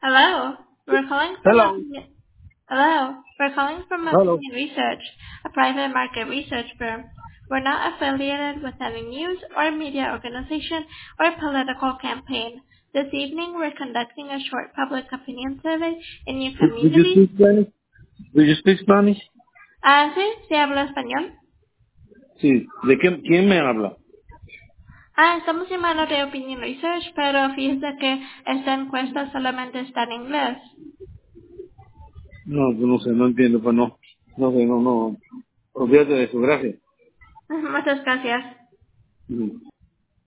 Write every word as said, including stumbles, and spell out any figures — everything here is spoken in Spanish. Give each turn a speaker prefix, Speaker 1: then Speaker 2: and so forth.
Speaker 1: Hello. We're calling from
Speaker 2: Hello.
Speaker 1: Opinion. Hello. We're calling from
Speaker 2: Hello.
Speaker 1: Opinion Research, a private market research firm. We're not affiliated with any news or media organization or political campaign. This evening, we're conducting a short public opinion survey in your
Speaker 2: Do you
Speaker 1: community.
Speaker 2: speak Spanish? Do you speak Spanish?
Speaker 1: Ah, sí, sí hablo español.
Speaker 2: Sí. ¿De qué, quién me habla?
Speaker 1: Ah, estamos llamando de Opinion Research, pero fíjese que esta encuesta solamente está en inglés.
Speaker 2: No, pues no sé, no entiendo, pues no. No sé, no, no. Olvídate de eso, gracias.
Speaker 1: Muchas gracias.
Speaker 2: Ujú.